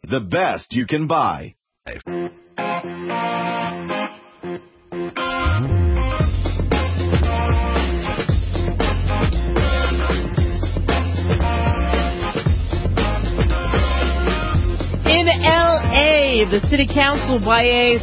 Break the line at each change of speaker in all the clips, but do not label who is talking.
the best you can buy.
In L.A., the city council, by a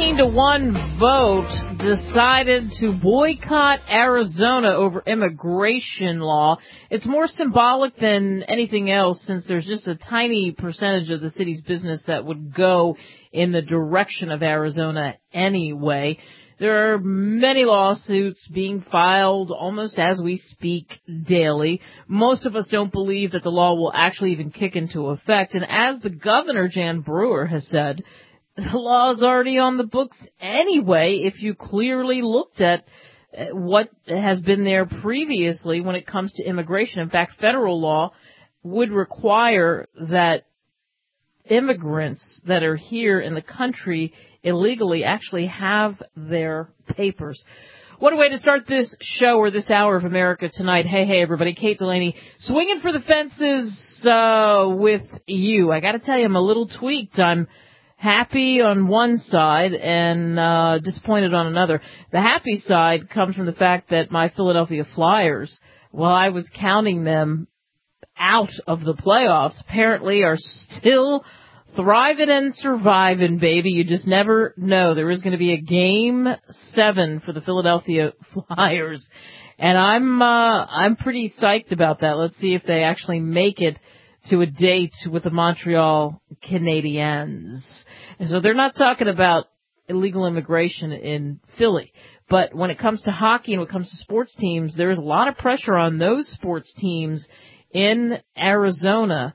13-1 vote, decided to boycott Arizona over immigration law. It's more symbolic than anything else, since there's just a tiny percentage of the city's business that would go in the direction of Arizona anyway. There are many lawsuits being filed almost as we speak daily. Most of us don't believe that the law will actually even kick into effect. And as the governor, Jan Brewer, has said, the law is already on the books anyway if you clearly looked at what has been there previously when it comes to immigration. In fact, federal law would require that immigrants that are here in the country illegally actually have their papers. What a way to start this show or this hour of America Tonight. Hey, everybody. Kate Delaney swinging for the fences with you. I got to tell you, I'm a little tweaked. I'm happy on one side and disappointed on another. The happy side comes from the fact that my Philadelphia Flyers, while I was counting them out of the playoffs, apparently are still thriving and surviving, baby. You just never know. There is going to be a Game 7 for the Philadelphia Flyers, and I'm pretty psyched about that. Let's see if they actually make it to a date with the Montreal Canadiens. And so they're not talking about illegal immigration in Philly. But when it comes to hockey and when it comes to sports teams, there is a lot of pressure on those sports teams in Arizona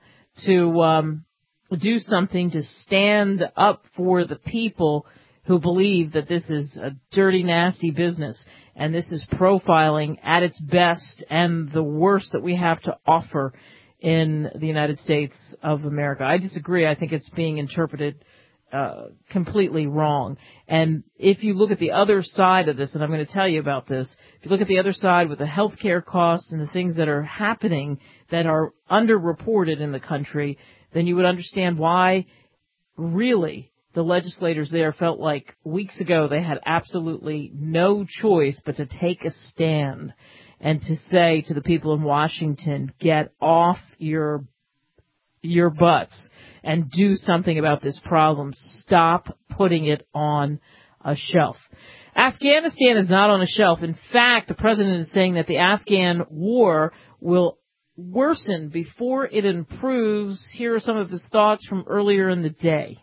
to do something to stand up for the people who believe that this is a dirty, nasty business, and this is profiling at its best and the worst that we have to offer in the United States of America. I disagree. I think it's being interpreted completely wrong. And if you look at the other side of this, and I'm going to tell you about this, if you look at the other side with the healthcare costs and the things that are happening that are underreported in the country, then you would understand why really the legislators there felt like weeks ago they had absolutely no choice but to take a stand and to say to the people in Washington, get off your butts and do something about this problem. Stop putting it on a shelf. Afghanistan is not on a shelf. In fact, the president is saying that the Afghan war will worsen before it improves. Here are some of his thoughts from earlier in the day.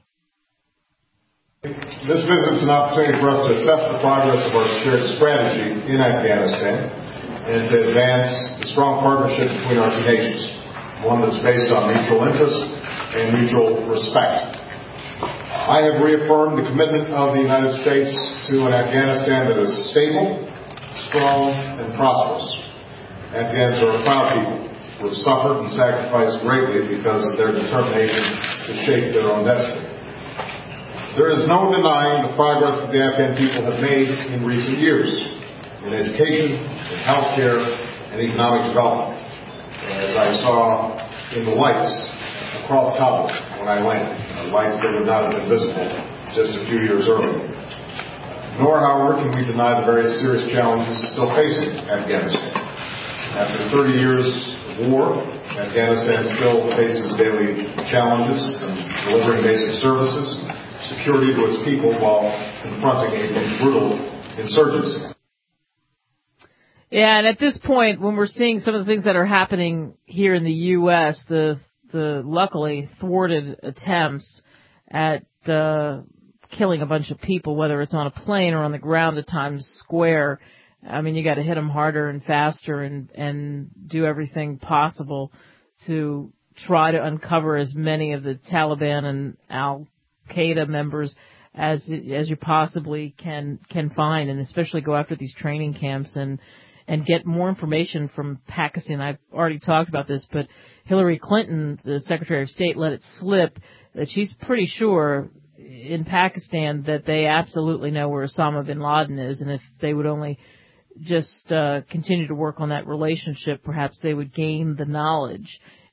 This visit is an opportunity for us to assess the progress of our shared strategy in Afghanistan and to advance the strong partnership between our two nations, one that's based on mutual interest and mutual respect. I have reaffirmed the commitment of the United States to an Afghanistan that is stable, strong, and prosperous. Afghans are a proud people who have suffered and sacrificed greatly because of their determination to shape their own destiny. There is no denying the progress that the Afghan people have made in recent years in education, in healthcare, and economic development, as I saw in the lights across Kabul when I landed, lights that would not have been visible just a few years earlier. Nor, however, can we deny the very serious challenges still facing Afghanistan. After 30 years of war, Afghanistan still faces daily challenges in delivering basic services, security to its people while confronting a brutal insurgency.
Yeah, and at this point, when we're seeing some of the things that are happening here in the U.S., the luckily thwarted attempts at killing a bunch of people, whether it's on a plane or on the ground at Times Square, I mean, you got to hit them harder and faster and do everything possible to try to uncover as many of the Taliban and Al-Qaeda members as you possibly can find, and especially go after these training camps and get more information from Pakistan. I've already talked about this, but Hillary Clinton, the Secretary of State, let it slip that she's pretty sure in Pakistan that they absolutely know where Osama bin Laden is, and if they would only just continue to work on that relationship, perhaps they would gain the knowledge.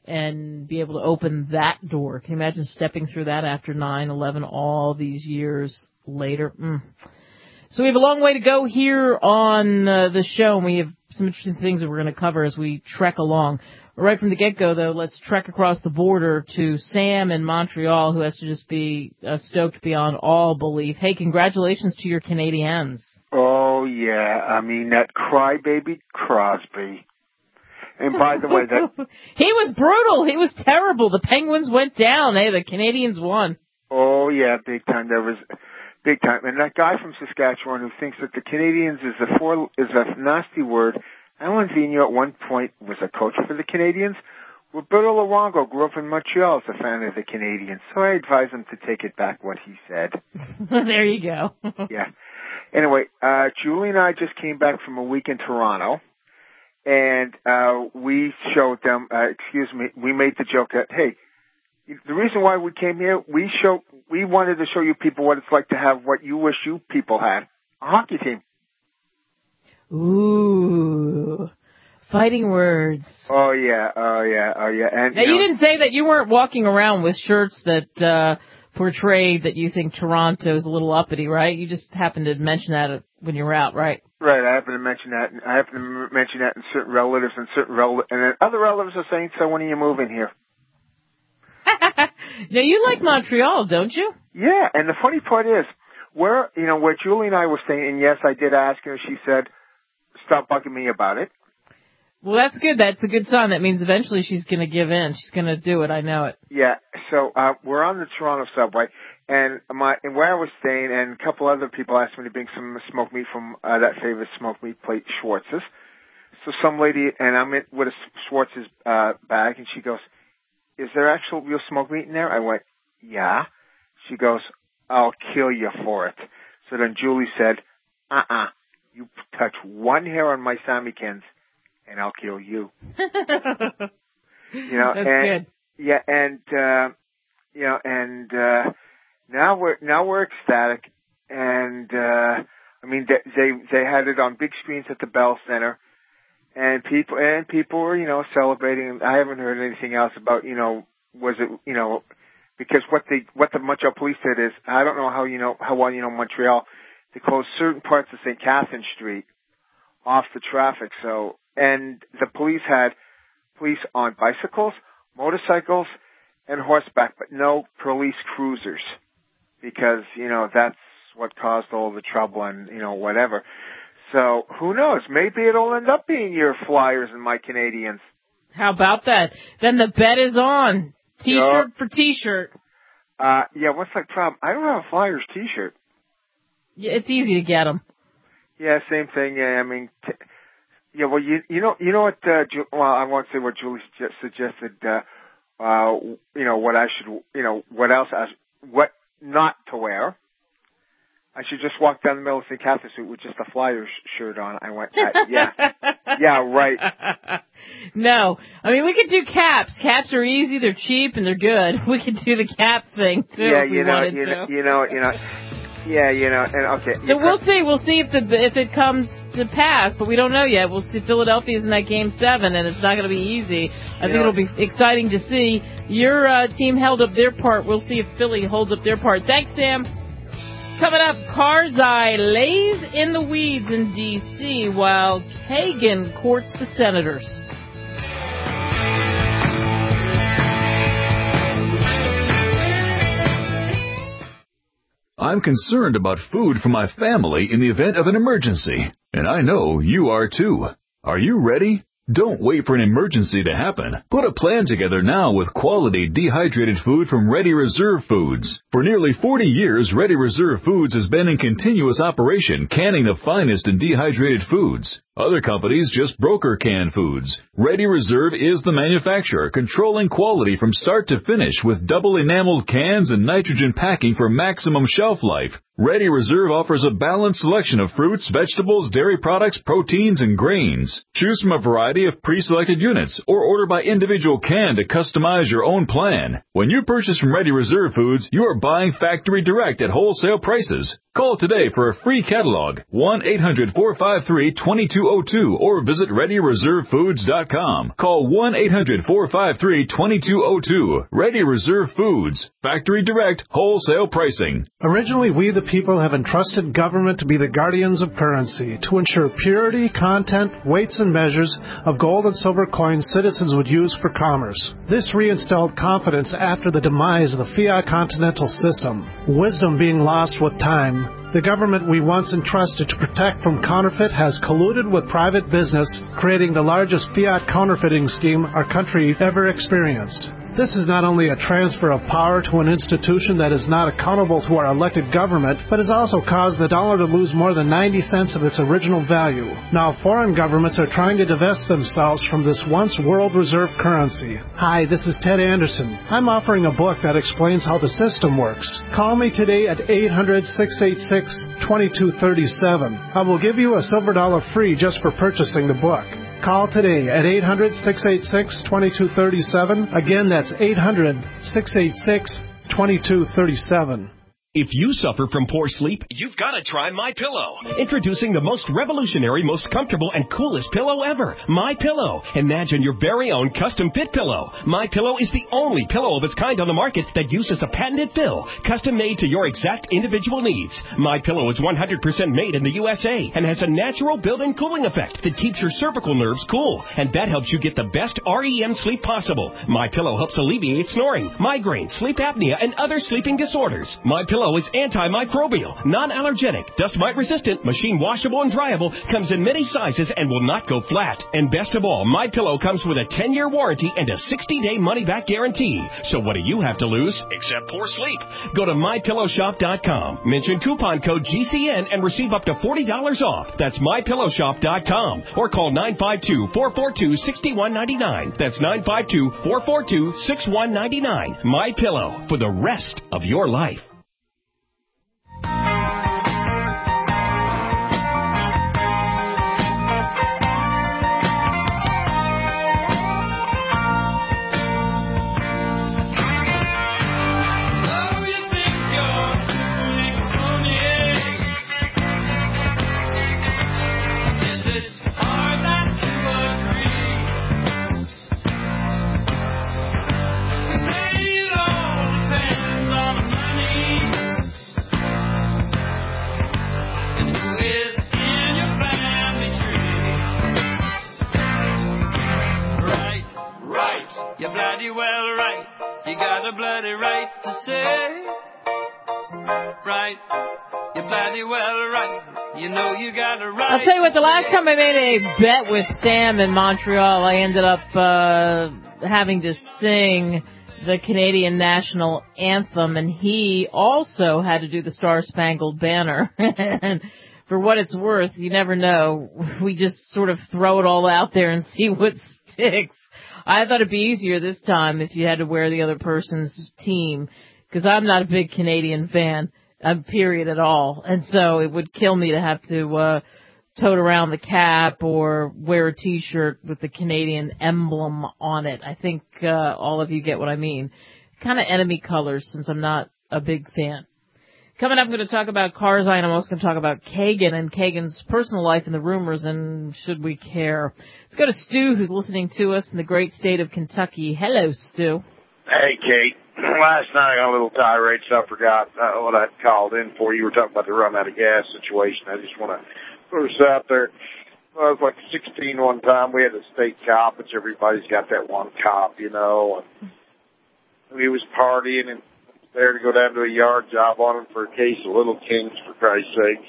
and be able to open that door. Can you imagine stepping through that after 9/11 all these years later? So we have a long way to go here on the show, and we have some interesting things that we're going to cover as we trek along. Right from the get-go, though, let's trek across the border to Sam in Montreal, who has to just be stoked beyond all belief. Hey, congratulations to your Canadiens.
Oh, yeah. I mean, that crybaby Crosby. And by the way,
he was brutal. He was terrible. The Penguins went down. Hey, the Canadiens won.
Oh, yeah, big time. There was big time. And that guy from Saskatchewan who thinks that the Canadiens is a nasty word. Alan Vigneault at one point was a coach for the Canadiens. Roberto Luongo grew up in Montreal as a fan of the Canadiens. So I advise him to take it back what he said.
There you go.
Yeah. Anyway, Julie and I just came back from a week in Toronto. And we showed them, we made the joke that, hey, the reason why we came here, we wanted to show you people what it's like to have what you wish you people had, a hockey team.
Ooh, fighting words.
Oh, yeah. And
now, you didn't say that you weren't walking around with shirts that portrayed that you think Toronto is a little uppity, right? You just happened to mention that when you were out, right?
Right, I happen to mention that. I happen to mention that in certain relatives and then other relatives are saying, so when are you moving here?
Now, you like Montreal, don't you?
Yeah, and the funny part is, where Julie and I were staying, and yes, I did ask her, she said, stop bugging me about it.
Well, that's good. That's a good sign. That means eventually she's going to give in. She's going to do it. I know it.
Yeah, so we're on the Toronto subway, and where I was staying, and a couple other people asked me to bring some smoked meat from that famous smoked meat plate, Schwartz's. So some lady, and I'm with a Schwartz's bag, and she goes, is there actual real smoked meat in there? I went, yeah. She goes, I'll kill you for it. So then Julie said, you touch one hair on my Sammykins, and I'll kill you.
That's good.
Yeah, and now we're ecstatic, and I mean they had it on big screens at the Bell Center, and people were celebrating. I haven't heard anything else about was it because what the Montreal police did is, I don't know how well you know Montreal, they closed certain parts of St. Catherine Street off the traffic. So, and the police had police on bicycles, motorcycles, and horseback, but no police cruisers, because that's what caused all the trouble and whatever. So who knows? Maybe it'll end up being your Flyers and my Canadiens.
How about that? Then the bet is on. T-shirt for T-shirt.
Yeah, what's the problem? I don't have a Flyers T-shirt.
Yeah, it's easy to get them.
Yeah, same thing. Yeah, I mean, well, you know what? Well, I won't say what Julie suggested. What I should, what else? What not to wear? I should just walk down the middle of St. Catherine Street with just a Flyers shirt on. I went, yeah, right.
No, I mean, we could do caps. Caps are easy, they're cheap, and they're good. We could do the cap thing too.
Yeah,
if we wanted to.
Yeah, and okay.
So we'll see. We'll see if it comes to pass, but we don't know yet. We'll see. Philadelphia's in that Game 7, and it's not going to be easy. I think it'll be exciting to see. Your team held up their part. We'll see if Philly holds up their part. Thanks, Sam. Coming up, Karzai lays in the weeds in D.C. while Kagan courts the senators.
I'm concerned about food for my family in the event of an emergency, and I know you are too. Are you ready? Don't wait for an emergency to happen. Put a plan together now with quality dehydrated food from Ready Reserve Foods. For nearly 40 years, Ready Reserve Foods has been in continuous operation, canning the finest in dehydrated foods. Other companies just broker canned foods. Ready Reserve is the manufacturer, controlling quality from start to finish with double enameled cans and nitrogen packing for maximum shelf life. Ready Reserve offers a balanced selection of fruits, vegetables, dairy products, proteins, and grains. Choose from a variety of pre-selected units or order by individual can to customize your own plan. When you purchase from Ready Reserve Foods, you are buying factory direct at wholesale prices. Call today for a free catalog, 1-800-453-2202, or visit ReadyReserveFoods.com. Call 1-800-453-2202. Ready Reserve Foods. Factory direct, wholesale pricing.
Originally, we the people have entrusted government to be the guardians of currency, to ensure purity, content, weights, and measures of gold and silver coins citizens would use for commerce. This reinstalled confidence after the demise of the fiat continental system. Wisdom being lost with time, the government we once entrusted to protect from counterfeit has colluded with private business, creating the largest fiat counterfeiting scheme our country ever experienced. This is not only a transfer of power to an institution that is not accountable to our elected government, but has also caused the dollar to lose more than 90 cents of its original value. Now foreign governments are trying to divest themselves from this once world reserve currency. Hi, this is Ted Anderson. I'm offering a book that explains how the system works. Call me today at 800-686-2237. I will give you a silver dollar free just for purchasing the book. Call today at 800-686-2237. Again, that's 800-686-2237.
If you suffer from poor sleep, you've got to try MyPillow. Introducing the most revolutionary, most comfortable, and coolest pillow ever, MyPillow. Imagine your very own custom-fit pillow. MyPillow is the only pillow of its kind on the market that uses a patented fill, custom-made to your exact individual needs. MyPillow is 100% made in the USA and has a natural built-in cooling effect that keeps your cervical nerves cool, and that helps you get the best REM sleep possible. MyPillow helps alleviate snoring, migraine, sleep apnea, and other sleeping disorders. MyPillow is antimicrobial, non-allergenic, dust mite resistant, machine washable and dryable, comes in many sizes and will not go flat. And best of all, MyPillow comes with a 10-year warranty and a 60-day money-back guarantee. So what do you have to lose except poor sleep? Go to MyPillowShop.com, mention coupon code GCN and receive up to $40 off. That's MyPillowShop.com, or call 952-442-6199. That's 952-442-6199. MyPillow, for the rest of your life.
You're bloody well right. You got a bloody right to say right. You're bloody well right. You know you got a right.
I'll tell you what, the last time I made a bet with Sam in Montreal, I ended up having to sing the Canadian national anthem, and he also had to do the Star Spangled Banner. And for what it's worth, you never know. We just sort of throw it all out there and see what sticks. I thought it'd be easier this time if you had to wear the other person's team, because I'm not a big Canadian fan, period at all. And so it would kill me to have to tote around the cap or wear a T-shirt with the Canadian emblem on it. I think all of you get what I mean. Kind of enemy colors, since I'm not a big fan. Coming up, I'm going to talk about Karzai, and I'm also going to talk about Kagan and Kagan's personal life and the rumors, and should we care. Let's go to Stu, who's listening to us in the great state of Kentucky. Hello, Stu.
Hey, Kate. Last night I got a little tirade, so I forgot what I called in for. You were talking about the run out of gas situation. I just want to put this out there. I was like 16 one time. We had a state cop, which everybody's got that one cop, you know. And he was partying and there to go down to a yard job on him for a case of Little Kings, for Christ's sake.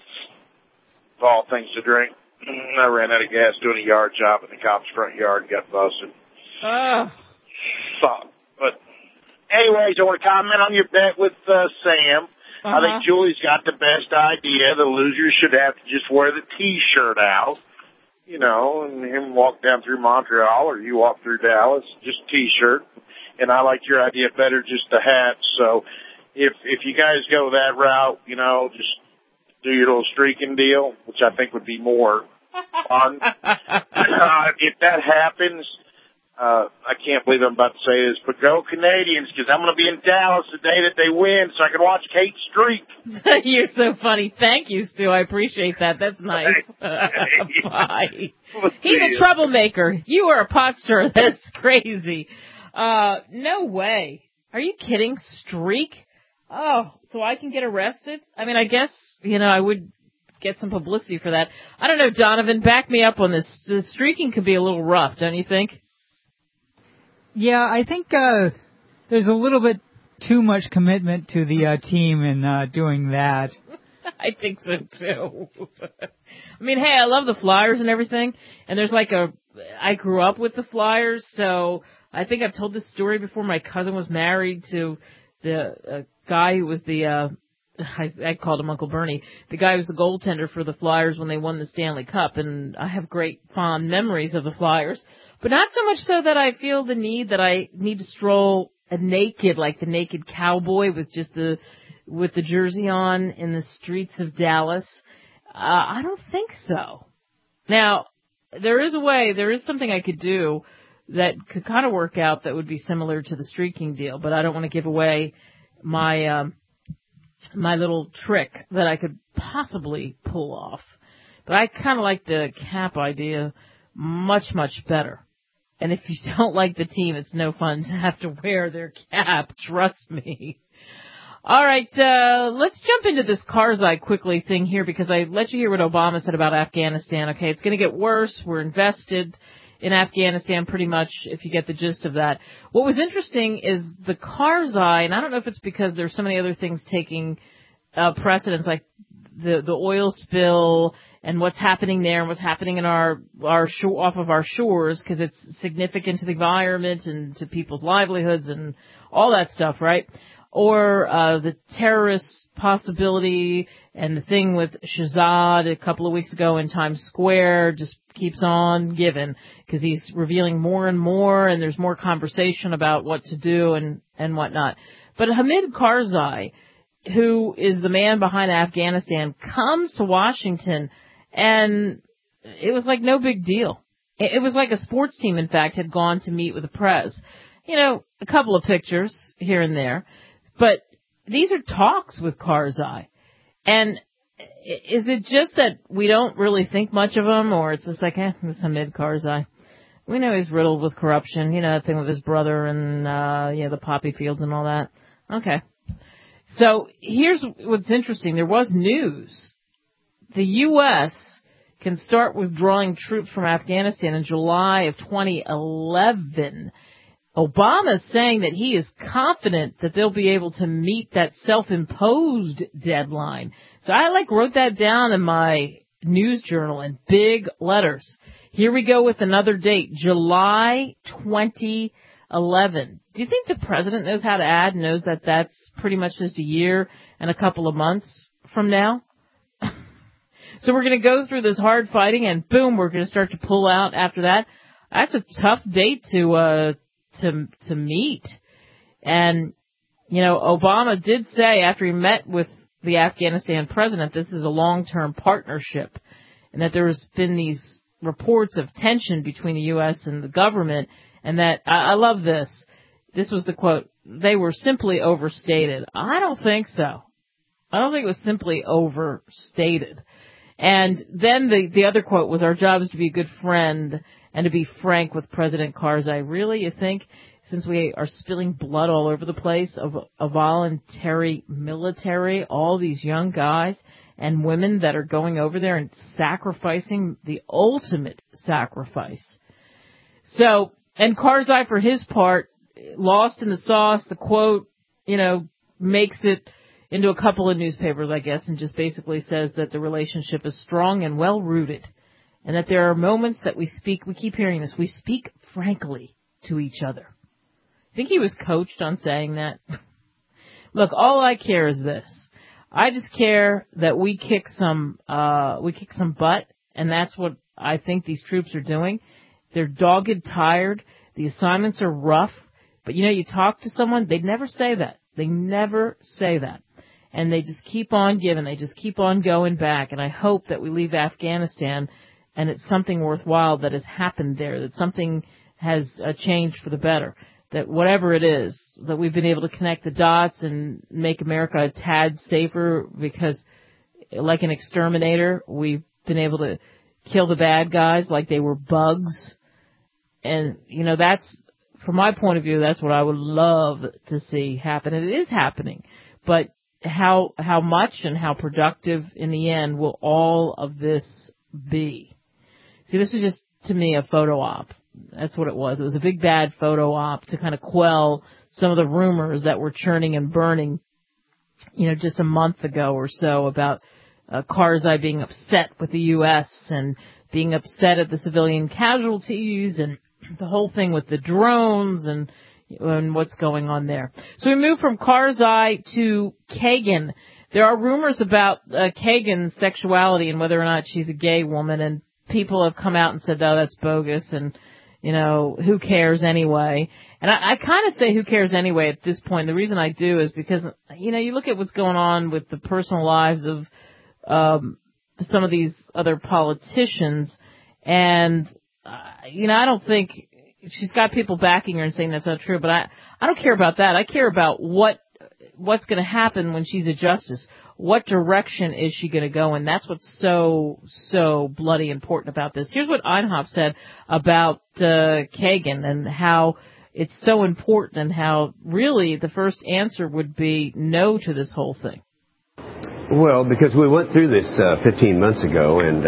All things to drink. I ran out of gas doing a yard job in the cop's front yard and got busted. But anyways, I want to comment on your bet with Sam. I think Julie's got the best idea. The losers should have to just wear the T-shirt out, you know, and him walk down through Montreal or you walk through Dallas, just T-shirt. And I like your idea better, just the hat. So if you guys go that route, you know, just do your little streaking deal, which I think would be more fun. If that happens, I can't believe I'm about to say this, but go Canadians, because I'm going to be in Dallas the day that they win so I can watch Kate Streak.
You're so funny. Thank you, Stu. I appreciate that. That's nice. Bye. He's a troublemaker. You are a pot stirrer. That's crazy. No way. Are you kidding? Streak? Oh, so I can get arrested? I mean, I guess, I would get some publicity for that. I don't know, Donovan, back me up on this. The streaking could be a little rough, don't you think?
Yeah, I think there's a little bit too much commitment to the team in doing that.
I think so, too. I mean, hey, I love the Flyers and everything, and there's I grew up with the Flyers, so I think I've told this story before. My cousin was married to the guy who was I called him Uncle Bernie. The guy who was the goaltender for the Flyers when they won the Stanley Cup, and I have great fond memories of the Flyers. But not so much so that I feel the need that I need to stroll naked, like the naked cowboy with the jersey on in the streets of Dallas. I don't think so. Now, there is something I could do that could kind of work out that would be similar to the streaking deal, but I don't want to give away my little trick that I could possibly pull off. But I kind of like the cap idea much, much better. And if you don't like the team, it's no fun to have to wear their cap. Trust me. All right, let's jump into this Karzai quickly thing here because I let you hear what Obama said about Afghanistan. Okay, it's going to get worse. We're invested in Afghanistan pretty much, if you get the gist of that. What was interesting is the Karzai, and I don't know if it's because there's so many other things taking precedence, like the oil spill and what's happening there and what's happening in our off of our shores, because it's significant to the environment and to people's livelihoods and all that stuff, right? Or the terrorist possibility and the thing with Shahzad a couple of weeks ago in Times Square just keeps on giving because he's revealing more and more, and there's more conversation about what to do and whatnot. But Hamid Karzai, who is the man behind Afghanistan, comes to Washington, and it was like no big deal. It was like a sports team, in fact, had gone to meet with the press. A couple of pictures here and there. But these are talks with Karzai. And is it just that we don't really think much of him, or it's just like, this Hamid Karzai? We know he's riddled with corruption, that thing with his brother and, the poppy fields and all that. Okay. So here's what's interesting. There was news. The U.S. can start withdrawing troops from Afghanistan in July of 2011. Obama is saying that he is confident that they'll be able to meet that self-imposed deadline. So I wrote that down in my news journal in big letters. Here we go with another date, July 2011. Do you think the president knows how to add, knows that that's pretty much just a year and a couple of months from now? So we're going to go through this hard fighting, and boom, we're going to start to pull out after that. That's a tough date to meet. And, Obama did say after he met with the Afghanistan president, this is a long-term partnership, and that there's been these reports of tension between the U.S. and the government, and that, I love this. This was the quote, they were simply overstated. I don't think so. I don't think it was simply overstated. And then the other quote was, our job is to be a good friend and to be frank with President Karzai. Really, you think, since we are spilling blood all over the place of a voluntary military, all these young guys and women that are going over there and sacrificing the ultimate sacrifice. So, and Karzai, for his part, lost in the sauce, the quote, makes it into a couple of newspapers, I guess, and just basically says that the relationship is strong and well-rooted, and that there are moments that we keep hearing this, we speak frankly to each other. I think he was coached on saying that. Look, all I care is this. I just care that we kick some butt, and that's what I think these troops are doing. They're dogged, tired. The assignments are rough. But, you talk to someone, they'd never say that. They never say that. And they just keep on giving. They just keep on going back. And I hope that we leave Afghanistan and it's something worthwhile that has happened there, that something has changed for the better. That whatever it is, that we've been able to connect the dots and make America a tad safer because, like an exterminator, we've been able to kill the bad guys like they were bugs. And, you know, that's, from my point of view, that's what I would love to see happen. And it is happening. But how much and how productive in the end will all of this be? See, this is just, to me, a photo op. That's what it was. It was a big bad photo op to kind of quell some of the rumors that were churning and burning, you know, just a month ago or so about Karzai being upset with the U.S. and being upset at the civilian casualties and the whole thing with the drones and what's going on there. So we move from Karzai to Kagan. There are rumors about Kagan's sexuality and whether or not she's a gay woman, and people have come out and said, oh, that's bogus, and, you know, who cares anyway? And I kind of say who cares anyway at this point. The reason I do is because, you know, you look at what's going on with the personal lives of some of these other politicians, and, you know, I don't think she's got people backing her and saying that's not true, but I don't care about that. I care about what's going to happen when she's a justice. What direction is she going to go in? That's what's so bloody important about this. Here's what Einhoff said about Kagan and how it's so important and how really the first answer would be no to this whole thing.
Well, because we went through this 15 months ago, and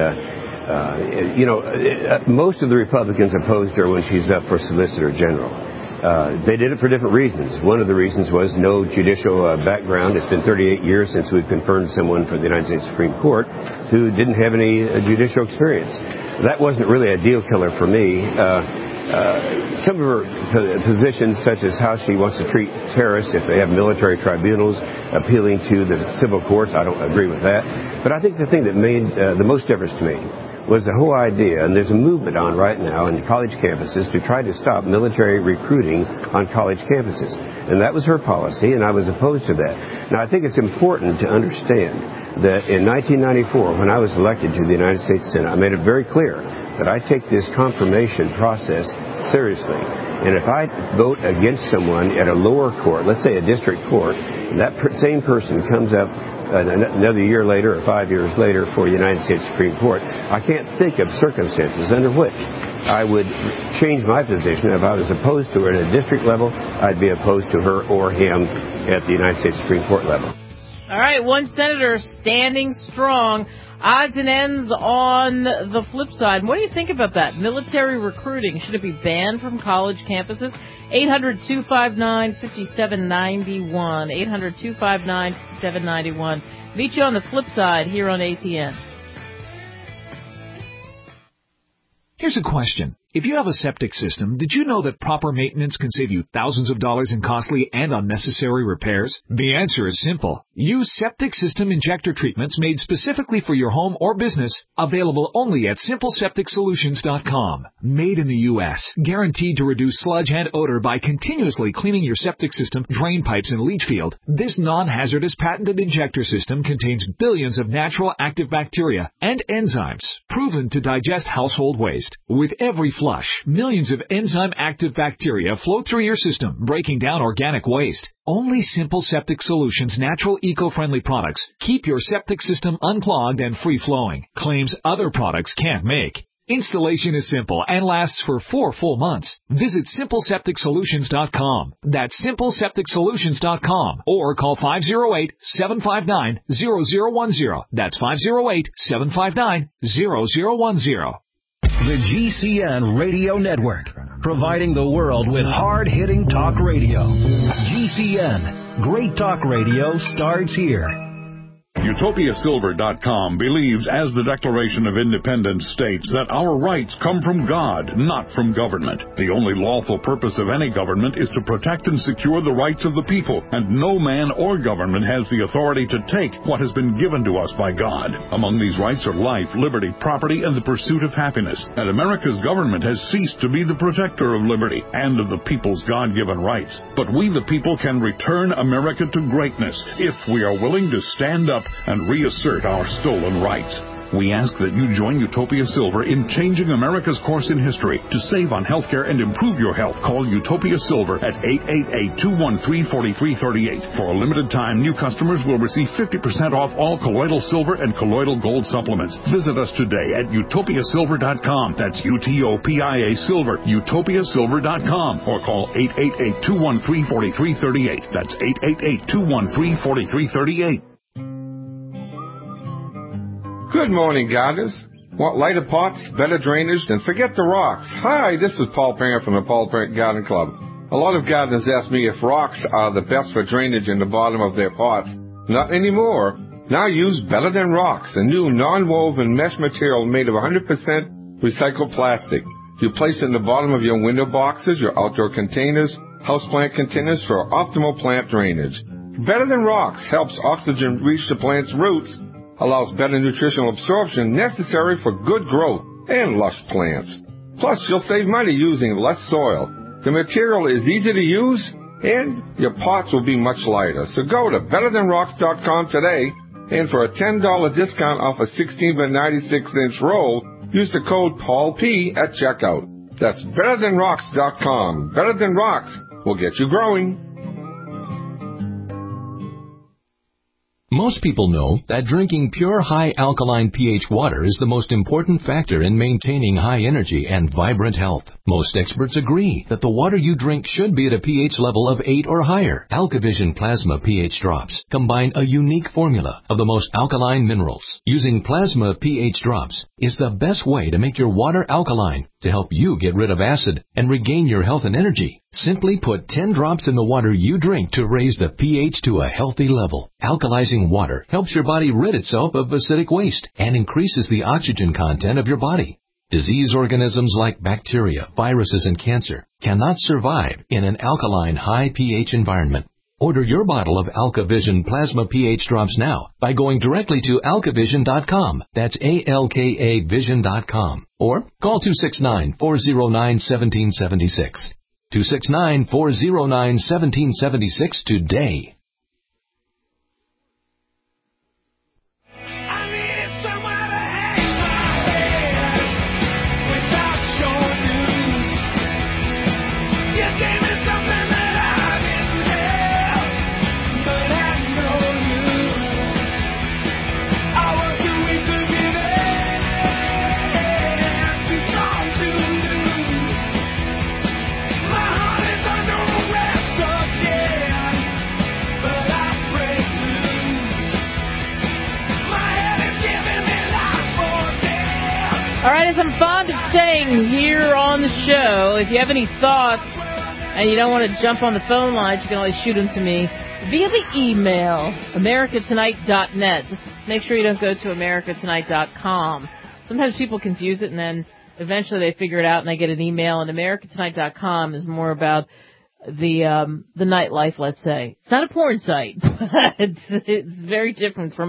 most of the Republicans opposed her when she's up for Solicitor General. They did it for different reasons. One of the reasons was no judicial background. It's been 38 years since we've confirmed someone for the United States Supreme Court who didn't have any judicial experience. That wasn't really a deal killer for me. Some of her positions, such as how she wants to treat terrorists if they have military tribunals, appealing to the civil courts, I don't agree with that. But I think the thing that made the most difference to me was the whole idea, and there's a movement on right now in college campuses to try to stop military recruiting on college campuses. And that was her policy, and I was opposed to that. Now, I think it's important to understand that in 1994, when I was elected to the United States Senate, I made it very clear that I take this confirmation process seriously. And if I vote against someone at a lower court, let's say a district court, and that same person comes up another year later or 5 years later for the United States Supreme Court, I can't think of circumstances under which I would change my position. If I was opposed to her at a district level, I'd be opposed to her or him at the United States Supreme Court level.
All right, one senator standing strong. Odds and ends on the flip side. What do you think about that? Military recruiting, should it be banned from college campuses? 800-259-5791. 800-259-5791. Meet you on the flip side here on ATN.
Here's a question. If you have a septic system, did you know that proper maintenance can save you thousands of dollars in costly and unnecessary repairs? The answer is simple. Use septic system injector treatments made specifically for your home or business, available only at simplesepticsolutions.com. Made in the U.S., guaranteed to reduce sludge and odor by continuously cleaning your septic system, drain pipes, and leach field. This non-hazardous patented injector system contains billions of natural active bacteria and enzymes, proven to digest household waste. With every flush, millions of enzyme-active bacteria flow through your system, breaking down organic waste. Only Simple Septic Solutions natural eco-friendly products keep your septic system unclogged and free-flowing, claims other products can't make. Installation is simple and lasts for 4 full months. Visit simplesepticsolutions.com. That's simplesepticsolutions.com, or call 508-759-0010. That's 508-759-0010.
The GCN Radio Network, providing the world with hard-hitting talk radio. GCN, great talk radio starts here.
UtopiaSilver.com believes, as the Declaration of Independence states, that our rights come from God, not from government. The only lawful purpose of any government is to protect and secure the rights of the people, and no man or government has the authority to take what has been given to us by God. Among these rights are life, liberty, property, and the pursuit of happiness. And America's government has ceased to be the protector of liberty and of the people's God-given rights. But we, the people, can return America to greatness if we are willing to stand up and reassert our stolen rights. We ask that you join Utopia Silver in changing America's course in history. To save on healthcare and improve your health, call Utopia Silver at 888-213-4338. For a limited time, new customers will receive 50% off all colloidal silver and colloidal gold supplements. Visit us today at utopiasilver.com. That's UTOPIA Silver, utopiasilver.com, or call 888-213-4338. That's 888-213-4338.
Good morning, gardeners. Want lighter pots, better drainage, then forget the rocks. Hi, this is Paul Parent from the Paul Parent Garden Club. A lot of gardeners ask me if rocks are the best for drainage in the bottom of their pots. Not anymore. Now use Better Than Rocks, a new non-woven mesh material made of 100% recycled plastic. You place it in the bottom of your window boxes, your outdoor containers, houseplant containers for optimal plant drainage. Better Than Rocks helps oxygen reach the plant's roots, allows better nutritional absorption necessary for good growth and lush plants. Plus, you'll save money using less soil. The material is easy to use, and your pots will be much lighter. So go to betterthanrocks.com today, and for a $10 discount off a 16 by 96-inch roll, use the code PAULP at checkout. That's betterthanrocks.com. Better Than Rocks will get you growing.
Most people know that drinking pure high alkaline pH water is the most important factor in maintaining high energy and vibrant health. Most experts agree that the water you drink should be at a pH level of 8 or higher. AlkaVision Plasma pH drops combine a unique formula of the most alkaline minerals. Using Plasma pH drops is the best way to make your water alkaline to help you get rid of acid and regain your health and energy. Simply put 10 drops in the water you drink to raise the pH to a healthy level. Alkalizing water helps your body rid itself of acidic waste and increases the oxygen content of your body. Disease organisms like bacteria, viruses, and cancer cannot survive in an alkaline high pH environment. Order your bottle of AlkaVision Plasma pH drops now by going directly to alkavision.com. That's ALKA Vision.com. Or call 269-409-1776. 269-409-1776 today.
All right, as I'm fond of saying here on the show, if you have any thoughts and you don't want to jump on the phone lines, you can always shoot them to me via the email, americatonight.net. Just make sure you don't go to americatonight.com. Sometimes people confuse it, and then eventually they figure it out, and they get an email, and americatonight.com is more about the nightlife, let's say. It's not a porn site, but it's very different from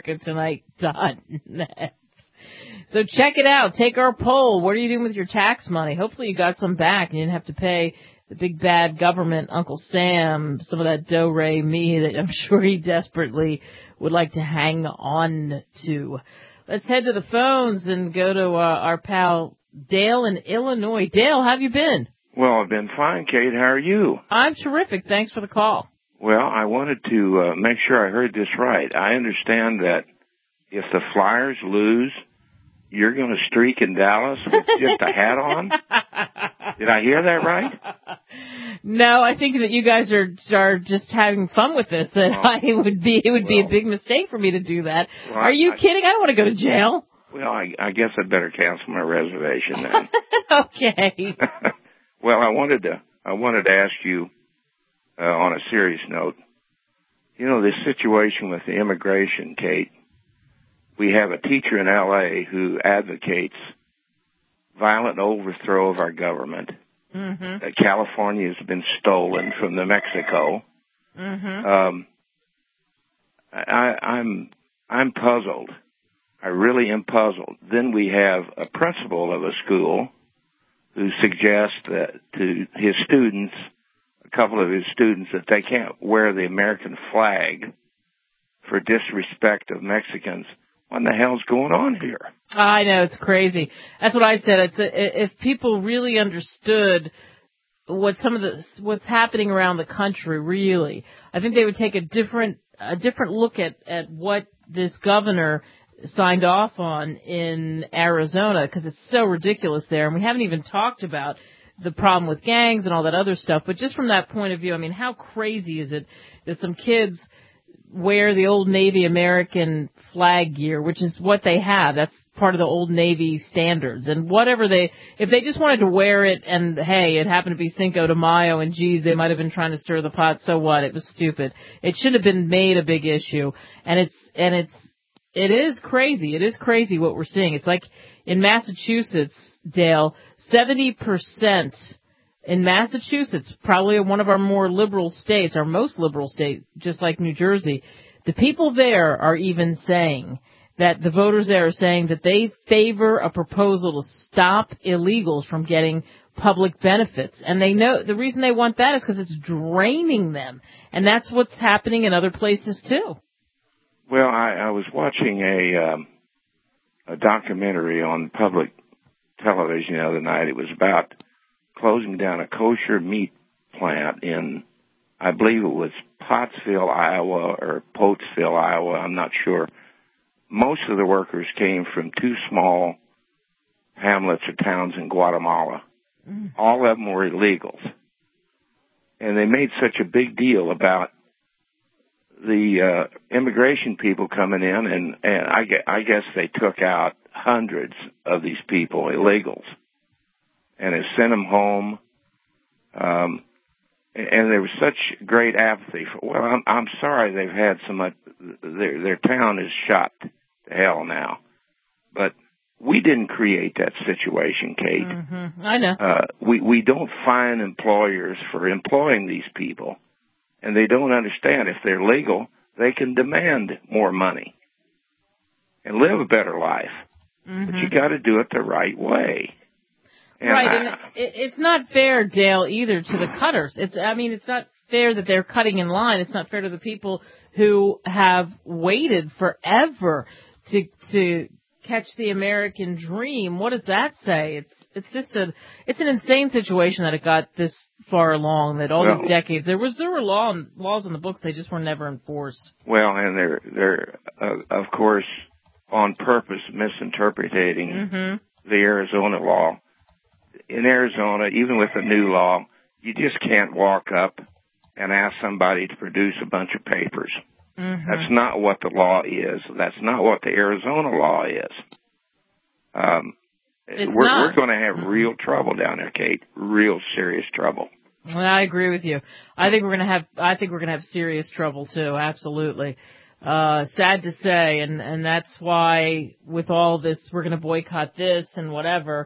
americatonight.net. So check it out. Take our poll. What are you doing with your tax money? Hopefully you got some back and you didn't have to pay the big bad government, Uncle Sam, some of that do-re-mi that I'm sure he desperately would like to hang on to. Let's head to the phones and go to our pal Dale in Illinois. Dale, how have you been?
Well, I've been fine, Kate. How are you?
I'm terrific. Thanks for the call.
Well, I wanted to make sure I heard this right. I understand that if the Flyers lose, you're going to streak in Dallas with just a hat on? Did I hear that right?
No, I think that you guys are just having fun with this. That it would be a big mistake for me to do that. Well, are you kidding? I don't want to go to jail.
Well, I guess I better cancel my reservation then.
Okay.
Well, I wanted to ask you on a serious note. You know, this situation with the immigration, Kate. We have a teacher in L.A. who advocates violent overthrow of our government. Mm-hmm. California has been stolen from New Mexico. Mm-hmm. I'm puzzled. I really am puzzled. Then we have a principal of a school who suggests that to his students, a couple of his students, that they can't wear the American flag for disrespect of Mexicans. what in the hell's going on here?
I know, it's crazy. That's what I said. If people really understood what's happening around the country, really, I think they would take a different look at what this governor signed off on in Arizona, because it's so ridiculous there. And we haven't even talked about the problem with gangs and all that other stuff. But just from that point of view, I mean, how crazy is it that some kids wear the Old Navy American flag gear, which is what they have. That's part of the Old Navy standards. And if they just wanted to wear it and, hey, it happened to be Cinco de Mayo and, geez, they might have been trying to stir the pot, so what? It was stupid. It should have been made a big issue. And it is crazy. It is crazy what we're seeing. It's like in Massachusetts, Dale, 70% in Massachusetts, probably one of our more liberal states, our most liberal state, just like New Jersey, the people there are even saying that the voters there are saying that they favor a proposal to stop illegals from getting public benefits. And they know the reason they want that is because it's draining them. And that's what's happening in other places too.
Well, I was watching a documentary on public television the other night. It was about closing down a kosher meat plant in, I believe it was Pottsville, Iowa, or Pottsville, Iowa. I'm not sure. Most of the workers came from two small hamlets or towns in Guatemala. All of them were illegals. And they made such a big deal about the immigration people coming in, and I guess they took out hundreds of these people, illegals, and have sent them home. And there was such great apathy. I'm sorry they've had so much. Their town is shot to hell now, but we didn't create that situation, Kate.
Mm-hmm. I know.
We don't fine employers for employing these people, and they don't understand if they're legal, they can demand more money and live a better life. Mm-hmm. But you got to do it the right way. And
and it's not fair, Dale, either to the cutters. It's not fair that they're cutting in line. It's not fair to the people who have waited forever to catch the American dream. What does that say? It's an insane situation that it got this far along, that all these decades there were laws in the books, they just were never enforced.
Well, and they're of course on purpose misinterpreting the Arizona law. In Arizona, even with the new law, you just can't walk up and ask somebody to produce a bunch of papers. Mm-hmm. That's not what the law is. That's not what the Arizona law is. We're going to have real trouble down there, Kate. Real serious trouble.
Well, I agree with you. I think we're going to have serious trouble too. Absolutely. Sad to say, and that's why with all this, we're going to boycott this and whatever.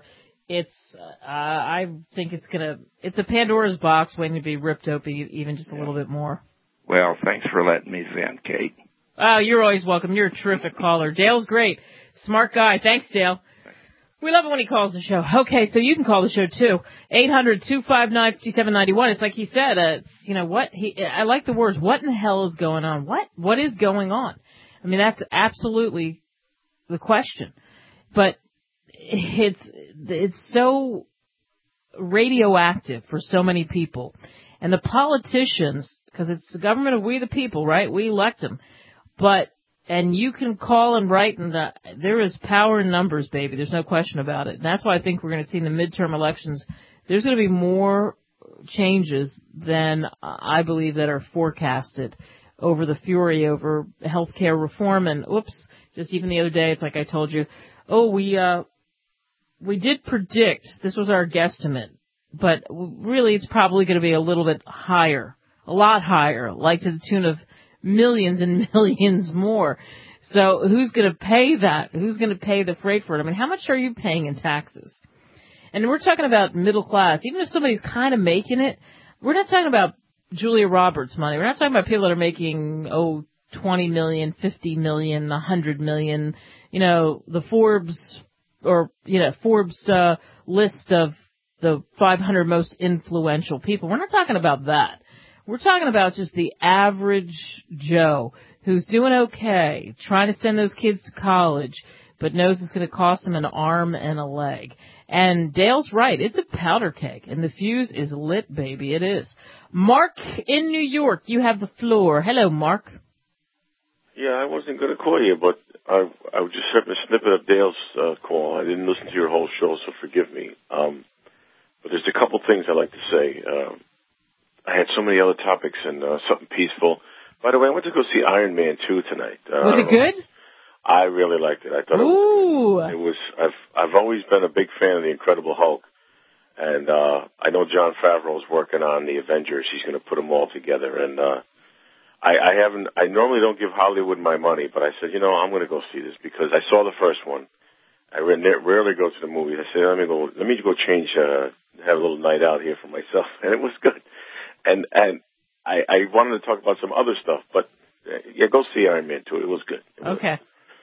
I think it's a Pandora's box waiting to be ripped open even just a little bit more.
Well, thanks for letting me vent, Kate.
Oh, you're always welcome. You're a terrific caller. Dale's great. Smart guy. Thanks, Dale. We love it when he calls the show. Okay, so you can call the show too. 800-259-5791. It's like he said, I like the words, what in the hell is going on? What is going on? I mean, that's absolutely the question. But it's so radioactive for so many people. And the politicians, because it's the government of we the people, right? We elect them. And you can call and write, and there is power in numbers, baby. There's no question about it. And that's why I think we're going to see in the midterm elections, there's going to be more changes than I believe that are forecasted over the fury over healthcare reform. And just even the other day, it's like I told you, we did predict, this was our guesstimate, but really it's probably going to be a little bit higher, a lot higher, like to the tune of millions and millions more. So who's going to pay that? Who's going to pay the freight for it? I mean, how much are you paying in taxes? And we're talking about middle class. Even if somebody's kind of making it, we're not talking about Julia Roberts money. We're not talking about people that are making, 20 million, 50 million, 100 million, the Forbes list of the 500 most influential people. We're not talking about that. We're talking about just the average Joe who's doing okay, trying to send those kids to college, but knows it's going to cost him an arm and a leg. And Dale's right. It's a powder keg, and the fuse is lit, baby. It is. Mark in New York, you have the floor. Hello, Mark.
Yeah, I wasn't going to call you, but I just heard a snippet of Dale's call. I didn't listen to your whole show, so forgive me. But there's a couple things I'd like to say. I had so many other topics and something peaceful. By the way, I went to go see Iron Man 2 tonight.
Was it good?
I really liked it. I thought it was. I've always been a big fan of the Incredible Hulk, and I know Jon Favreau is working on the Avengers. He's going to put them all together, and I normally don't give Hollywood my money, but I said, I'm going to go see this because I saw the first one. I rarely go to the movies. I said, let me go change, have a little night out here for myself, and it was good. And I wanted to talk about some other stuff, but yeah, go see Iron Man 2. It was good.
Okay.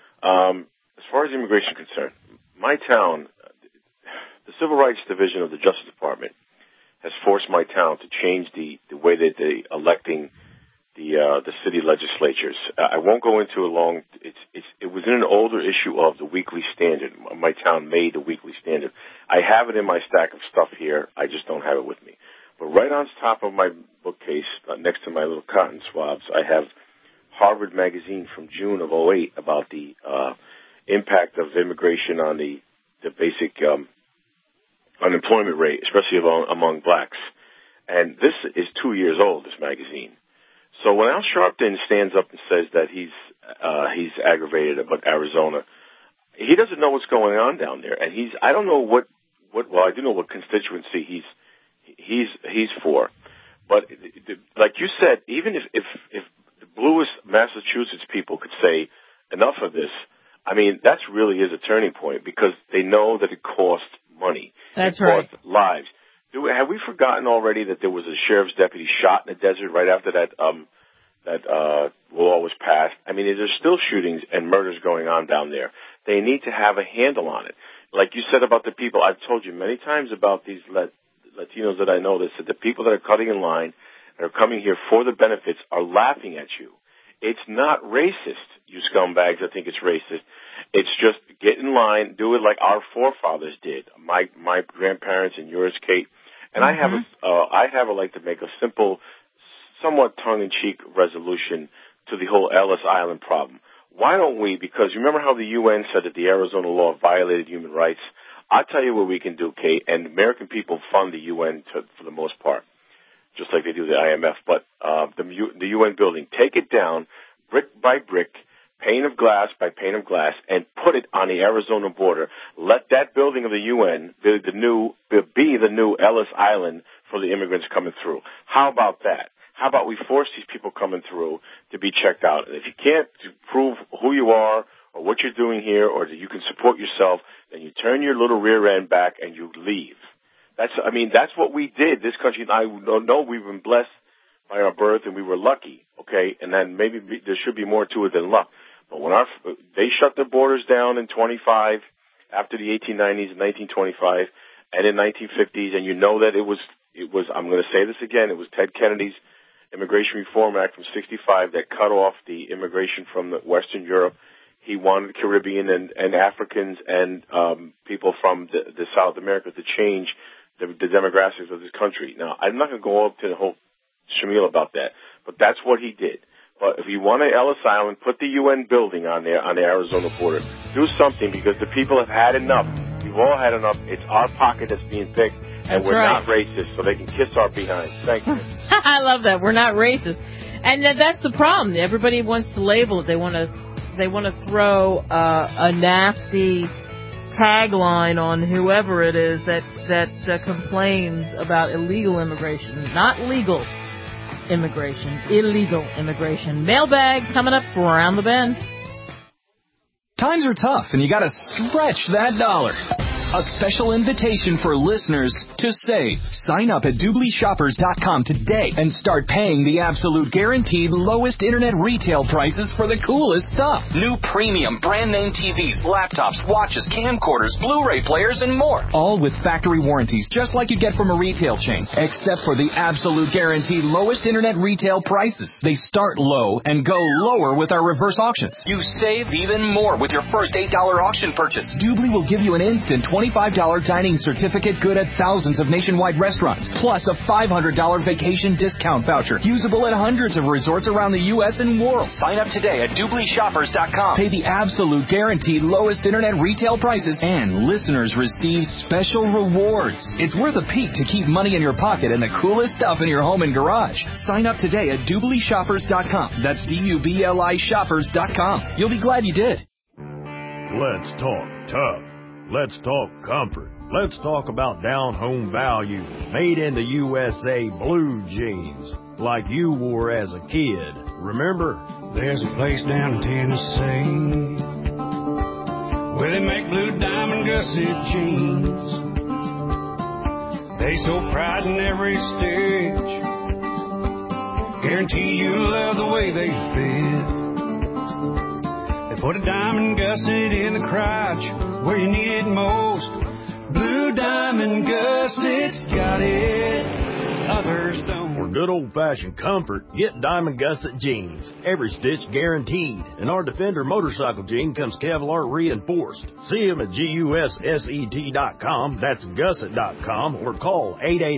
As far as immigration is concerned, my town, the Civil Rights Division of the Justice Department has forced my town to change the way that they're electing the city legislatures. I won't go into it long. It was in an older issue of the Weekly Standard. My town made the Weekly Standard. I have it in my stack of stuff here. I just don't have it with me. But right on top of my bookcase, next to my little cotton swabs, I have Harvard Magazine from June of 2008 about the impact of immigration on the basic unemployment rate, especially among blacks. And this is 2 years old, this magazine. So when Al Sharpton stands up and says that he's aggravated about Arizona, he doesn't know what's going on down there. And I don't know well, I do know what constituency he's for. But like you said, even if the bluest Massachusetts people could say enough of this, I mean, that really is a turning point because they know that it costs money.
That's
right. It costs lives. Have we forgotten already that there was a sheriff's deputy shot in the desert right after that law was passed? I mean, there's still shootings and murders going on down there. They need to have a handle on it. Like you said about the people, I've told you many times about these Latinos that I know that said the people that are cutting in line and are coming here for the benefits are laughing at you. It's not racist, you scumbags. I think it's racist. It's just get in line, do it like our forefathers did. My grandparents and yours, Kate. And I have like to make a simple, somewhat tongue-in-cheek resolution to the whole Ellis Island problem. Why don't we, because you remember how the UN said that the Arizona law violated human rights? I'll tell you what we can do, Kate, and American people fund the UN for the most part, just like they do the IMF. But the UN building, take it down brick by brick, pane of glass by pane of glass, and put it on the Arizona border. Let that building of the UN be the new Ellis Island for the immigrants coming through. How about that? How about we force these people coming through to be checked out? And if you can't prove who you are or what you're doing here or that you can support yourself, then you turn your little rear end back and you leave. That's what we did. This country, I know we've been blessed by our birth and we were lucky, okay? And then maybe there should be more to it than luck. But when they shut the borders down in 25, after the 1890s and 1925, and in 1950s, and you know that it was, I'm going to say this again, it was Ted Kennedy's Immigration Reform Act from 65 that cut off the immigration from Western Europe. He wanted Caribbean and Africans and people from the South America to change the demographics of this country. Now, I'm not going to go up to the whole schmeal about that, but that's what he did. But if you want an Ellis Island, put the UN building on there on the Arizona border. Do something because the people have had enough. We've all had enough. It's our pocket that's being picked, and we're not racist, so they can kiss our behind. Thank you.
I love that. We're not racist, and that's the problem. Everybody wants to label it. They want to throw a nasty tagline on whoever it is that complains about illegal immigration, not legal immigration, illegal immigration. Mailbag coming up for Around the Bend.
Times are tough, and you got to stretch that dollar. A special invitation for listeners to save. Sign up at DoubleShoppers.com today and start paying the absolute guaranteed lowest internet retail prices for the coolest stuff. New premium brand name TVs, laptops, watches, camcorders, Blu-ray players, and more. All with factory warranties, just like you get from a retail chain, except for the absolute guaranteed lowest internet retail prices. They start low and go lower with our reverse auctions. You save even more with your first $8 auction purchase. Doobly will give you an instant $25 dining certificate good at thousands of nationwide restaurants, plus a $500 vacation discount voucher, usable at hundreds of resorts around the U.S. and world. Sign up today at DoublyShoppers.com. Pay the absolute guaranteed lowest internet retail prices, and listeners receive special rewards. It's worth a peek to keep money in your pocket and the coolest stuff in your home and garage. Sign up today at DoublyShoppers.com. That's DUBLI Shoppers.com. You'll be glad you did.
Let's talk tough. Let's talk comfort. Let's talk about down-home value, made in the USA blue jeans, like you wore as a kid. Remember?
There's a place down in Tennessee where they make blue diamond gusset jeans. They so pride in every stitch, guarantee you'll love the way they fit. They put a diamond gusset in the crotch where you need it most. Blue diamond gussets got it, others don't.
For good old-fashioned comfort, get Diamond Gusset jeans. Every stitch guaranteed. And our Defender motorcycle jean comes Kevlar reinforced. See them at GUSSET.com, that's gusset.com, or call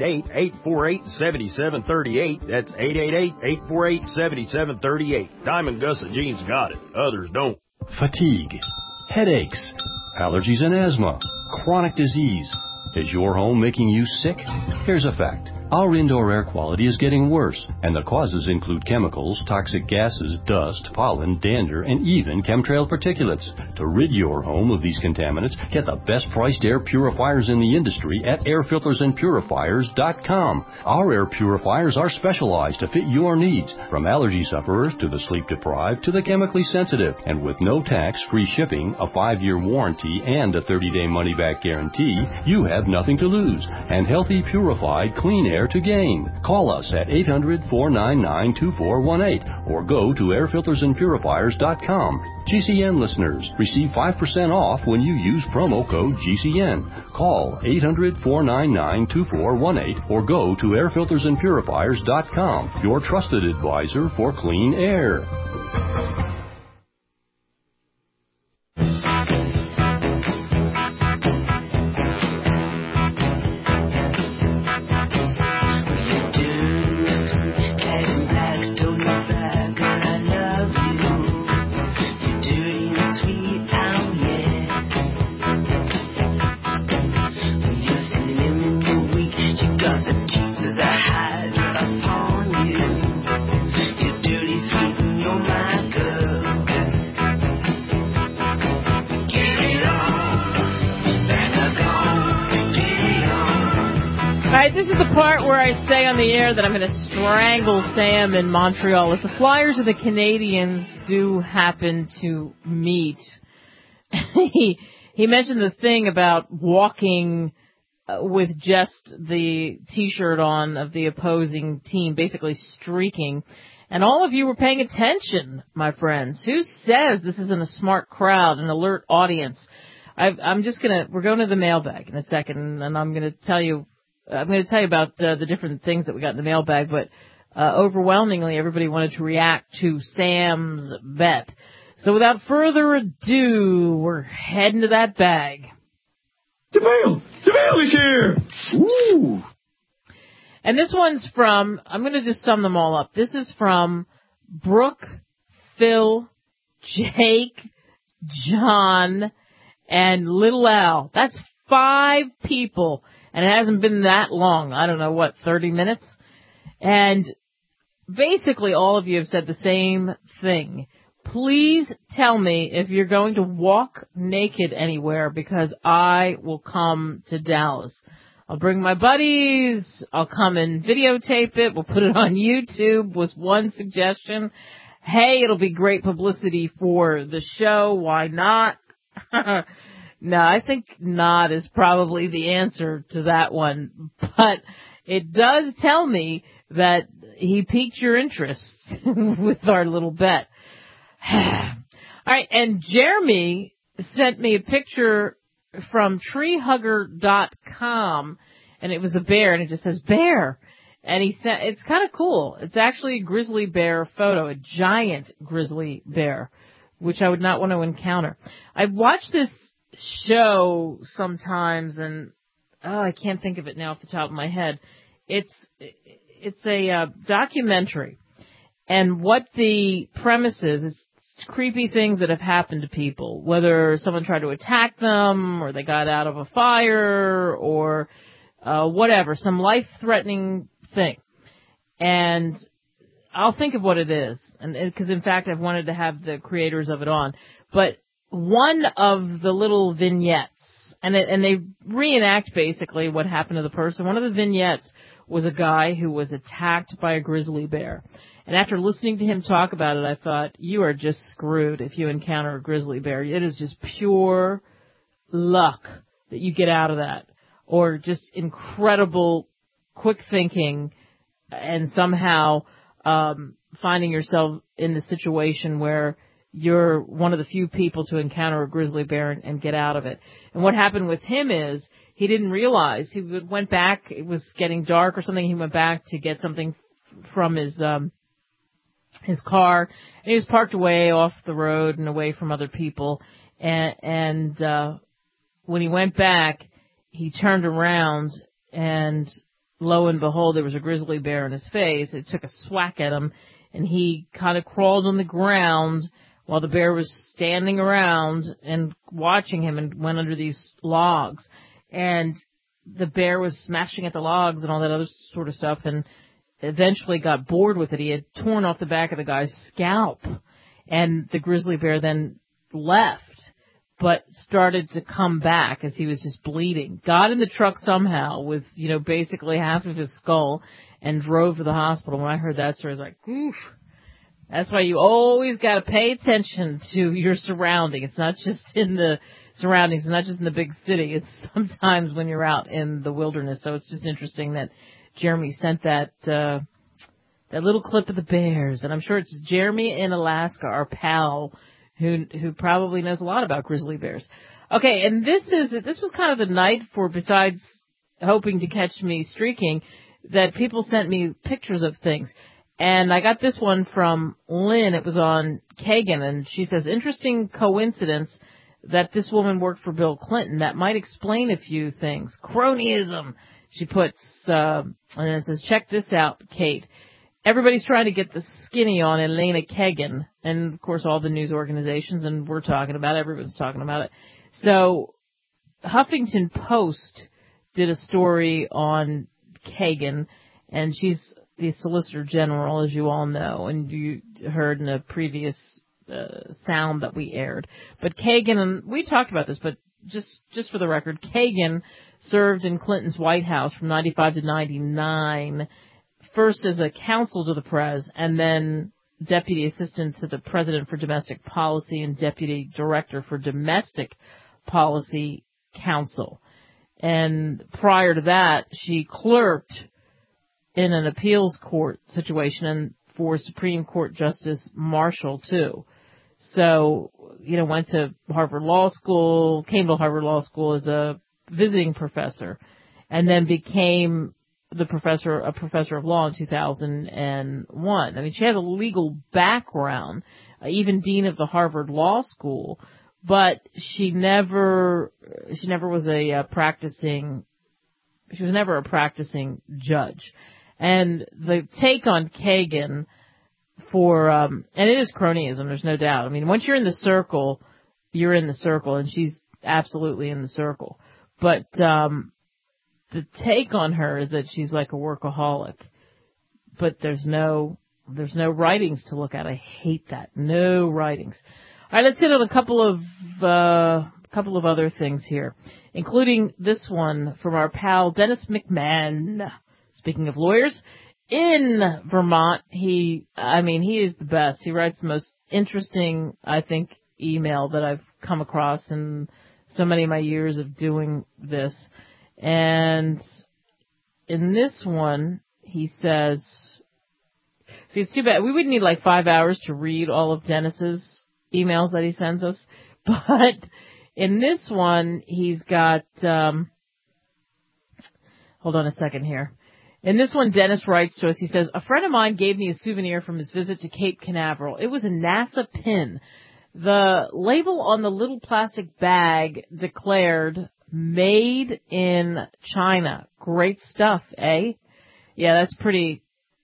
888-848-7738. That's 888-848-7738. Diamond Gusset jeans got it, others don't.
Fatigue, headaches, allergies and asthma, chronic disease. Is your home making you sick? Here's a fact. Our indoor air quality is getting worse, and the causes include chemicals, toxic gases, dust, pollen, dander, and even chemtrail particulates. To rid your home of these contaminants, get the best-priced air purifiers in the industry at airfiltersandpurifiers.com. Our air purifiers are specialized to fit your needs, from allergy sufferers to the sleep-deprived to the chemically sensitive. And with no tax, free shipping, a 5-year warranty, and a 30-day money-back guarantee, you have nothing to lose, and healthy, purified, clean air to gain. Call us at 800-499-2418 or go to airfiltersandpurifiers.com. GCN listeners receive 5% off when you use promo code GCN. Call 800-499-2418 or go to airfiltersandpurifiers.com, your trusted advisor for clean air.
This is the part where I say on the air that I'm going to strangle Sam in Montreal. If the Flyers or the Canadians do happen to meet, he mentioned the thing about walking with just the T-shirt on of the opposing team, basically streaking. And all of you were paying attention, my friends. Who says this isn't a smart crowd, an alert audience? We're going to the mailbag in a second, and I'm going to tell you about the different things that we got in the mailbag, but overwhelmingly everybody wanted to react to Sam's bet. So without further ado, we're heading to that bag.
JaVale is here! Woo!
And this one's from, I'm going to just sum them all up. This is from Brooke, Phil, Jake, John, and Little Al. That's 5 people. And it hasn't been that long. I don't know, 30 minutes? And basically all of you have said the same thing. Please tell me if you're going to walk naked anywhere, because I will come to Dallas. I'll bring my buddies. I'll come and videotape it. We'll put it on YouTube, was one suggestion. Hey, it'll be great publicity for the show. Why not? No, I think not is probably the answer to that one. But it does tell me that he piqued your interest with our little bet. All right, and Jeremy sent me a picture from treehugger.com, and it was a bear, and it just says bear. And he said, it's kind of cool. It's actually a grizzly bear photo, a giant grizzly bear, which I would not want to encounter. I watched this show sometimes, and I can't think of it now off the top of my head. It's a documentary, and what the premise is creepy things that have happened to people, whether someone tried to attack them, or they got out of a fire, or whatever, some life-threatening thing. And I'll think of what it is, and because in fact I've wanted to have the creators of it on. But one of the little vignettes, and they reenact basically what happened to the person. One of the vignettes was a guy who was attacked by a grizzly bear. And after listening to him talk about it, I thought, you are just screwed if you encounter a grizzly bear. It is just pure luck that you get out of that, or just incredible quick thinking, and somehow finding yourself in the situation where you're one of the few people to encounter a grizzly bear and get out of it. And what happened with him is he didn't realize. He went back. It was getting dark or something. He went back to get something from his car, and he was parked away off the road and away from other people. And when he went back, he turned around, and lo and behold, there was a grizzly bear in his face. It took a swack at him, and he kind of crawled on the ground while the bear was standing around and watching him, and went under these logs. And the bear was smashing at the logs and all that other sort of stuff, and eventually got bored with it. He had torn off the back of the guy's scalp, and the grizzly bear then left, but started to come back as he was just bleeding. Got in the truck somehow with, basically half of his skull, and drove to the hospital. When I heard that story, I was like, oof. That's why you always got to pay attention to your surrounding. It's not just in the surroundings. It's not just in the big city. It's sometimes when you're out in the wilderness. So it's just interesting that Jeremy sent that little clip of the bears, and I'm sure it's Jeremy in Alaska, our pal, who probably knows a lot about grizzly bears. Okay, and this was kind of the night for, besides hoping to catch me streaking, that people sent me pictures of things. And I got this one from Lynn. It was on Kagan, and she says, interesting coincidence that this woman worked for Bill Clinton. That might explain a few things. Cronyism. She puts, and then it says, check this out, Kate. Everybody's trying to get the skinny on Elena Kagan, and of course all the news organizations, and we're talking about it, everyone's talking about it. So, Huffington Post did a story on Kagan, and she's the Solicitor General, as you all know, and you heard in a previous sound that we aired. But Kagan, and we talked about this, but just for the record, Kagan served in Clinton's White House from 95 to 99, first as a counsel to the press, and then deputy assistant to the president for domestic policy and deputy director for domestic policy counsel. And prior to that, she clerked in an appeals court situation and for Supreme Court Justice Marshall, too. So, went to Harvard Law School, came to Harvard Law School as a visiting professor, and then became a professor of law in 2001. I mean, she has a legal background, even dean of the Harvard Law School, but she was never a practicing judge. And the take on Kagan and it is cronyism, there's no doubt. I mean, once you're in the circle, you're in the circle, and she's absolutely in the circle. But the take on her is that she's like a workaholic. But there's no writings to look at. I hate that. No writings. All right, let's hit on a couple of other things here, including this one from our pal Dennis McMahon. Speaking of lawyers, in Vermont, he is the best. He writes the most interesting, I think, email that I've come across in so many of my years of doing this. And in this one, he says, see, it's too bad. We would need like 5 hours to read all of Dennis's emails that he sends us. But in this one, he's got, hold on a second here. In this one, Dennis writes to us, he says, a friend of mine gave me a souvenir from his visit to Cape Canaveral. It was a NASA pin. The label on the little plastic bag declared, made in China. Great stuff, eh? Yeah, that's pretty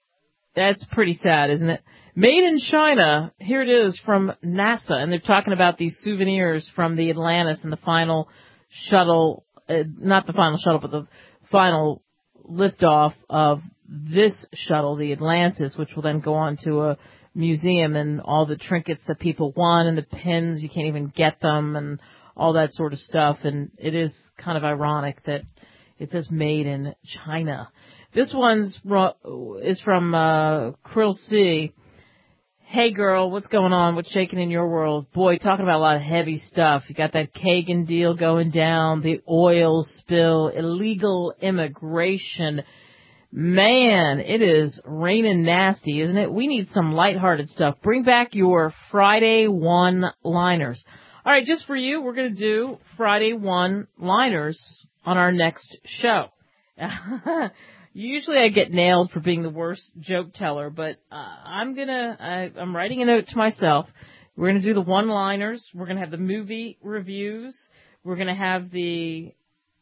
sad, isn't it? Made in China. Here it is from NASA, and they're talking about these souvenirs from the Atlantis and the final shuttle, not the final shuttle, but the final liftoff of this shuttle, the Atlantis, which will then go on to a museum, and all the trinkets that people won and the pins, you can't even get them, and all that sort of stuff. And it is kind of ironic that it says made in China. This one's is from Krill C. Hey girl, what's going on? What's shaking in your world? Boy, talking about a lot of heavy stuff. You got that Kagan deal going down, the oil spill, illegal immigration. Man, it is raining nasty, isn't it? We need some lighthearted stuff. Bring back your Friday one-liners. All right, just for you, we're going to do Friday one-liners on our next show. Usually I get nailed for being the worst joke teller, but I'm writing a note to myself. We're going to do the one-liners. We're going to have the movie reviews. We're going to have the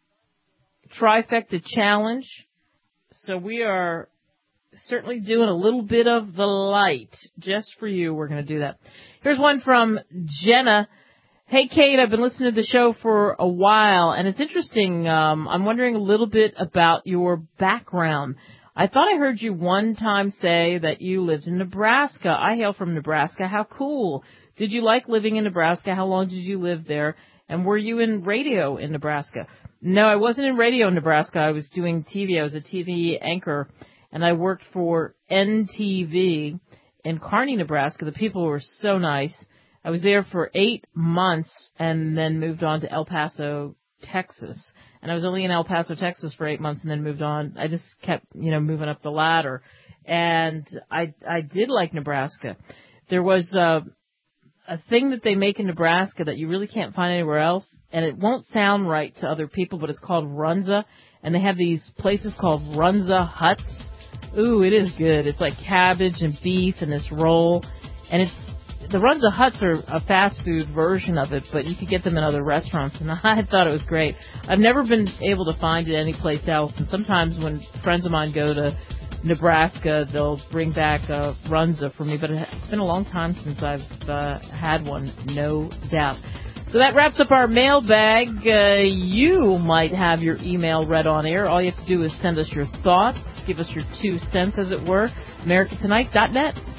trifecta challenge. So we are certainly doing a little bit of the light. Just for you, we're going to do that. Here's one from Jenna. Hey, Kate, I've been listening to the show for a while, and it's interesting. I'm wondering a little bit about your background. I thought I heard you one time say that you lived in Nebraska. I hail from Nebraska. How cool. Did you like living in Nebraska? How long did you live there? And were you in radio in Nebraska? No, I wasn't in radio in Nebraska. I was doing TV. I was a TV anchor, and I worked for NTV in Kearney, Nebraska. The people were so nice. I was there for 8 months and then moved on to El Paso, Texas. And I was only in El Paso, Texas for 8 months and then moved on. I just kept, moving up the ladder. And I did like Nebraska. There was a thing that they make in Nebraska that you really can't find anywhere else. And it won't sound right to other people, but it's called runza. And they have these places called runza huts. Ooh, it is good. It's like cabbage and beef and this roll. And the Runza Huts are a fast food version of it, but you could get them in other restaurants, and I thought it was great. I've never been able to find it anyplace else, and sometimes when friends of mine go to Nebraska, they'll bring back a Runza for me, but it's been a long time since I've had one, no doubt. So that wraps up our mailbag. You might have your email read on air. All you have to do is send us your thoughts, give us your 2 cents, as it were, americatonight.net.